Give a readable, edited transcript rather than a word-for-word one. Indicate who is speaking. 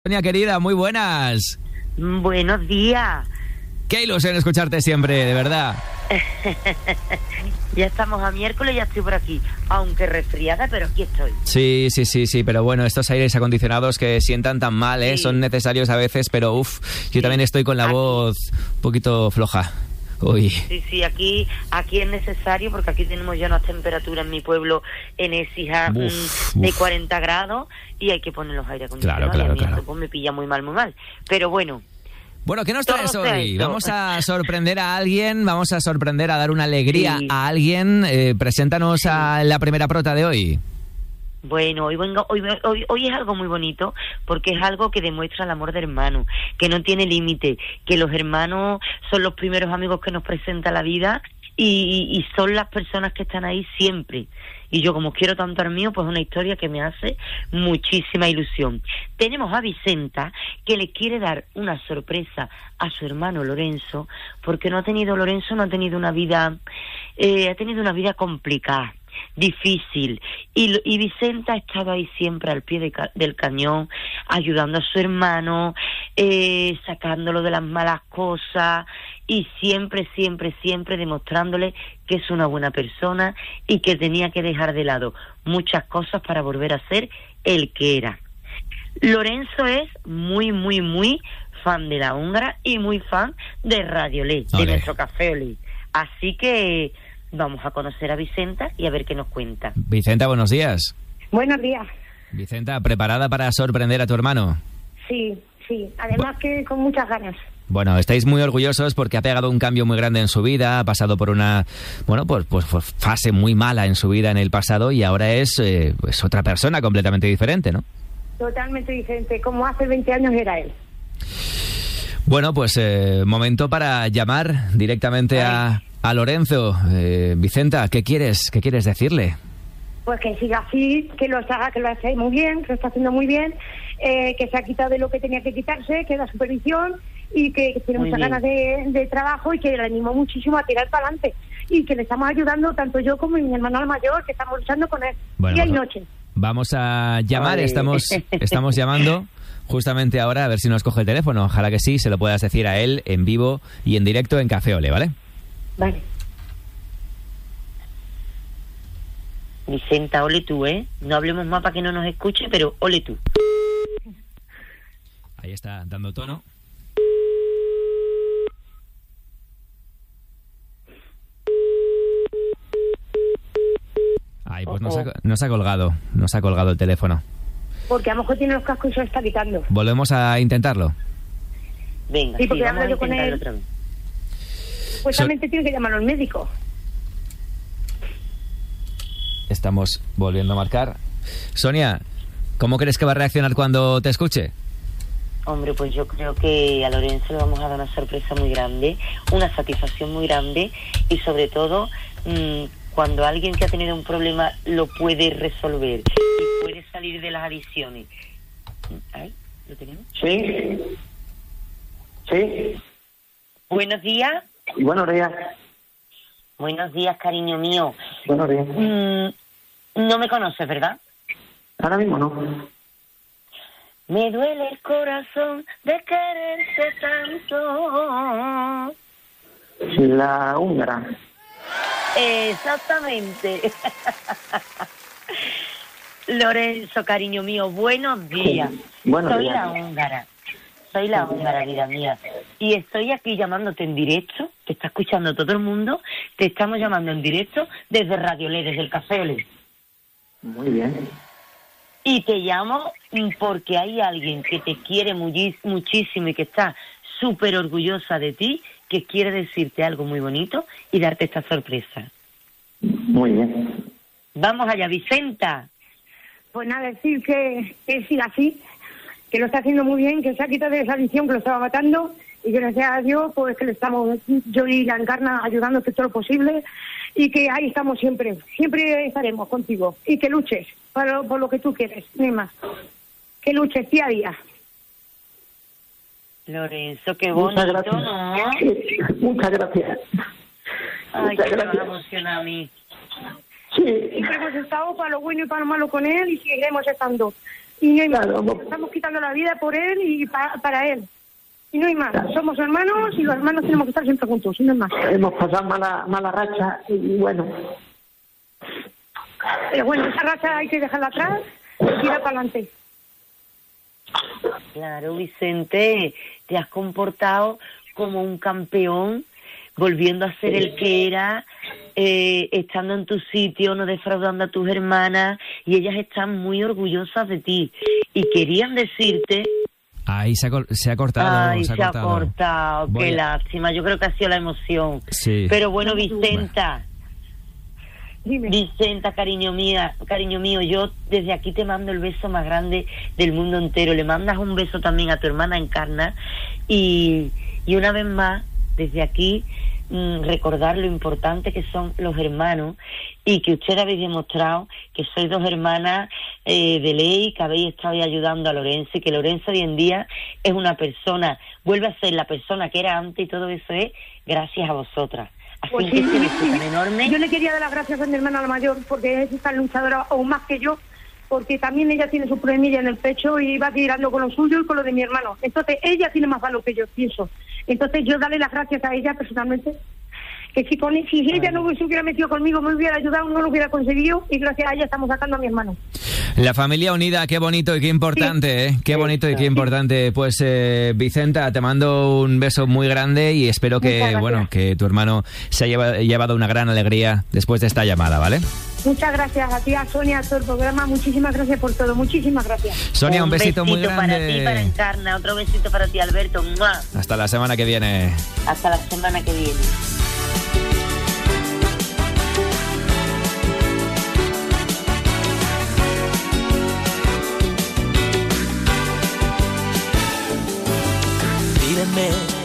Speaker 1: Sonia, querida, muy buenas.
Speaker 2: Buenos días.
Speaker 1: Qué ilusión escucharte siempre, de verdad.
Speaker 2: Ya estamos a miércoles, ya estoy por aquí. Aunque resfriada, pero aquí estoy.
Speaker 1: Sí, pero bueno, estos aires acondicionados que sientan tan mal,
Speaker 2: Sí.
Speaker 1: son necesarios a veces, pero yo también estoy con la voz un poquito floja. Uy.
Speaker 2: Sí, aquí es necesario porque aquí tenemos ya unas temperaturas en mi pueblo en Écija de 40 grados y hay que poner los aires acondicionados.
Speaker 1: Claro.
Speaker 2: Esto pues me pilla muy mal. Pero bueno.
Speaker 1: Bueno, ¿qué nos traes hoy?
Speaker 2: Esto.
Speaker 1: Vamos a sorprender a alguien, a dar una alegría
Speaker 2: Sí.
Speaker 1: a alguien. Preséntanos a la primera prota de hoy.
Speaker 2: Bueno, hoy es algo muy bonito porque es algo que demuestra el amor de hermano, que no tiene límite, que los hermanos son los primeros amigos que nos presenta la vida y son las personas que están ahí siempre. Y yo, como quiero tanto al mío, pues es una historia que me hace muchísima ilusión. Tenemos a Vicenta, que le quiere dar una sorpresa a su hermano Lorenzo, porque Lorenzo no ha tenido una vida, ha tenido una vida complicada, difícil, y Vicenta ha estado ahí siempre al pie del cañón, ayudando a su hermano, sacándolo de las malas cosas y siempre demostrándole que es una buena persona y que tenía que dejar de lado muchas cosas para volver a ser el que era. Lorenzo es muy fan de La Húngara y muy fan de Radio Ley, de nuestro Café Olé. Así que vamos a conocer a Vicenta y a ver qué nos cuenta.
Speaker 1: Vicenta, buenos días.
Speaker 3: Buenos días.
Speaker 1: Vicenta, ¿preparada para sorprender a tu hermano?
Speaker 3: Sí. Además que con muchas ganas.
Speaker 1: Bueno, estáis muy orgullosos porque ha pegado un cambio muy grande en su vida, ha pasado por una, pues fase muy mala en su vida en el pasado y ahora es otra persona completamente diferente, ¿no?
Speaker 3: Totalmente diferente, como hace 20 años era él.
Speaker 1: Bueno, pues momento para llamar directamente a Lorenzo. Vicenta, ¿qué quieres decirle?
Speaker 3: Pues que siga así, que lo hace muy bien, que lo está haciendo muy bien, que se ha quitado de lo que tenía que quitarse, que da supervisión y que tiene muchas ganas de trabajo y que le animó muchísimo a tirar para adelante y que le estamos ayudando tanto yo como mi hermano mayor, que estamos luchando con él día y noche.
Speaker 1: Vamos a llamar, estamos llamando justamente ahora a ver si nos coge el teléfono. Ojalá que sí, se lo puedas decir a él en vivo y en directo en Café Olé, ¿vale?
Speaker 3: Vale.
Speaker 2: Vicenta, ole tú, ¿eh? No hablemos más para que no nos escuche, pero ole tú.
Speaker 1: Ahí está, dando tono. Ay, pues nos ha colgado el teléfono.
Speaker 3: Porque a lo mejor tiene los cascos y se lo está quitando.
Speaker 1: ¿Volvemos a intentarlo?
Speaker 2: Venga,
Speaker 3: sí, porque
Speaker 2: vamos a
Speaker 3: hablo yo con él.
Speaker 2: otra vez.
Speaker 3: Pues solamente tiene que llamar al médico.
Speaker 1: Estamos volviendo a marcar. Sonia, ¿cómo crees que va a reaccionar cuando te escuche?
Speaker 2: Hombre, pues yo creo que a Lorenzo le vamos a dar una sorpresa muy grande, una satisfacción muy grande y sobre todo cuando alguien que ha tenido un problema lo puede resolver y puede salir de las adicciones. ¿Ahí? ¿Lo tenemos?
Speaker 4: Sí.
Speaker 2: Buenos días.
Speaker 4: Buenos días.
Speaker 2: Buenos días, cariño mío.
Speaker 4: Buenos días.
Speaker 2: No me conoces, ¿verdad?
Speaker 4: Ahora mismo no.
Speaker 2: Me duele el corazón de quererte tanto.
Speaker 4: La Húngara.
Speaker 2: Exactamente. Lorenzo, cariño mío, buenos días.
Speaker 4: Buenos
Speaker 2: Soy
Speaker 4: días.
Speaker 2: Soy la húngara, vida mía. Y estoy aquí llamándote en directo, te está escuchando todo el mundo, te estamos llamando en directo desde Radio Olé, desde el Café Olé.
Speaker 4: Muy bien.
Speaker 2: Y te llamo porque hay alguien que te quiere muchísimo y que está súper orgullosa de ti, que quiere decirte algo muy bonito y darte esta sorpresa.
Speaker 4: Muy bien.
Speaker 2: Vamos allá, Vicenta.
Speaker 3: Pues nada, decir que siga así, que lo está haciendo muy bien, que se ha quitado de esa adicción que lo estaba matando y que gracias a Dios, pues que le estamos, yo y la Encarna, ayudándote todo lo posible y que ahí estamos siempre estaremos contigo y que luches por lo que tú quieres, ni más, que luches día a día.
Speaker 2: Lorenzo, qué
Speaker 4: Muchas
Speaker 2: bonito,
Speaker 4: gracias.
Speaker 2: ¿no?
Speaker 4: Muchas gracias.
Speaker 2: Ay,
Speaker 4: Muchas
Speaker 2: que me
Speaker 4: gracias.
Speaker 2: emociona a mí.
Speaker 4: Sí.
Speaker 3: Siempre hemos estado para lo bueno y para lo malo con él y seguiremos estando. Y no hay más.
Speaker 4: Claro,
Speaker 3: Estamos quitando la vida por él y para él. Y no hay más. Somos hermanos y los hermanos tenemos que estar siempre juntos. Y no hay más.
Speaker 4: hemos pasado mala racha y bueno.
Speaker 3: Pero bueno, esa racha hay que dejarla atrás y tirar para adelante.
Speaker 2: Claro, Vicente, te has comportado como un campeón, volviendo a ser el que era, estando en tu sitio, no defraudando a tus hermanas, y ellas están muy orgullosas de ti. Y querían decirte...
Speaker 1: Ahí se ha cortado.
Speaker 2: Ay, se ha cortado, qué lástima. Yo creo que ha sido la emoción.
Speaker 1: Sí.
Speaker 2: Pero bueno, Vicenta...
Speaker 3: Dime.
Speaker 2: Vicenta, cariño mío, yo desde aquí te mando el beso más grande del mundo entero. Le mandas un beso también a tu hermana Encarna y una vez más, desde aquí, recordar lo importante que son los hermanos y que ustedes habéis demostrado que sois dos hermanas de ley, que habéis estado ahí ayudando a Lorenzo y que Lorenzo hoy en día es una persona, vuelve a ser la persona que era antes y todo eso es gracias a vosotras. Así
Speaker 3: Pues
Speaker 2: que
Speaker 3: sí,
Speaker 2: ese beso tan enorme.
Speaker 3: Yo le quería dar las gracias a mi hermana la mayor porque es tan luchadora aún más que yo, porque también ella tiene su problemilla en el pecho y va tirando con lo suyo y con lo de mi hermano. Entonces ella tiene más valor que yo, pienso. Entonces yo darle las gracias a ella personalmente, que si ella no se hubiera metido conmigo, me hubiera ayudado, no lo hubiera conseguido, y gracias a ella estamos sacando a mi hermano.
Speaker 1: La familia unida, qué bonito y qué importante, ¿eh? Qué bonito y qué importante. Pues Vicenta, te mando un beso muy grande y espero que, bueno, que tu hermano se haya llevado una gran alegría después de esta llamada, ¿vale?
Speaker 3: Muchas gracias a ti, a Sonia, a todo el programa. Muchísimas gracias por todo. Muchísimas gracias.
Speaker 1: Sonia, un besito muy grande.
Speaker 2: Para ti, para Encarna. Otro besito para ti, Alberto. ¡Mua!
Speaker 1: Hasta la semana que viene.
Speaker 2: Hasta la semana que viene.
Speaker 5: Pídeme